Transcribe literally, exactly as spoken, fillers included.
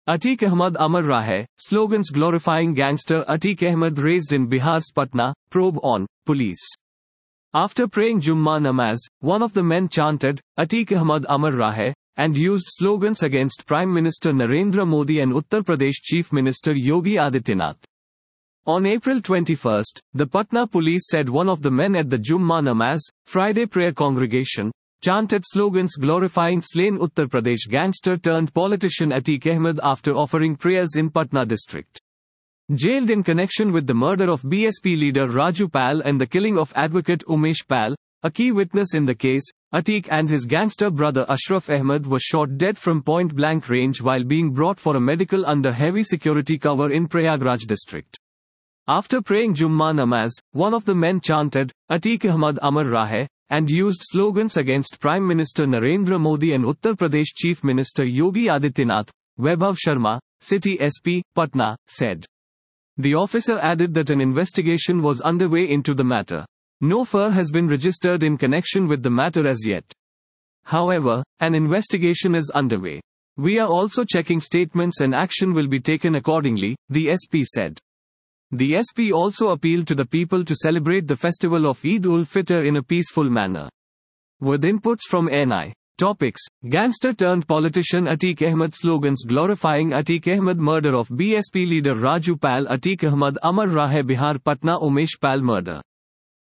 Atiq Ahmed Amar Rahe, slogans glorifying gangster Atiq Ahmed raised in Bihar's Patna, probe on police. After praying Jummah namaz, one of the men chanted, Atiq Ahmed Amar Rahe, and used slogans against Prime Minister Narendra Modi and Uttar Pradesh Chief Minister Yogi Adityanath. On April twenty-first, the Patna police said one of the men at the Jummah namaz, Friday prayer congregation, chanted slogans glorifying slain Uttar Pradesh gangster turned politician Atiq Ahmed after offering prayers in Patna district. Jailed in connection with the murder of B S P leader Raju Pal and the killing of advocate Umesh Pal, a key witness in the case, Atiq and his gangster brother Ashraf Ahmed were shot dead from point-blank range while being brought for a medical under heavy security cover in Prayagraj district. After praying Jummah namaz, one of the men chanted, Atiq Ahmed Amar Rahe, and used slogans against Prime Minister Narendra Modi and Uttar Pradesh Chief Minister Yogi Adityanath, Vaibhav Sharma, City S P, Patna, said. The officer added that an investigation was underway into the matter. No F I R has been registered in connection with the matter as yet. However, an investigation is underway. We are also checking statements and action will be taken accordingly, the S P said. The S P also appealed to the people to celebrate the festival of Eid ul-Fitr in a peaceful manner. With inputs from N I. Topics: Gangster turned politician Atiq Ahmed slogans glorifying Atiq Ahmed murder of B S P leader Raju Pal Atiq Ahmed Amar Rahe Bihar Patna Umesh Pal murder.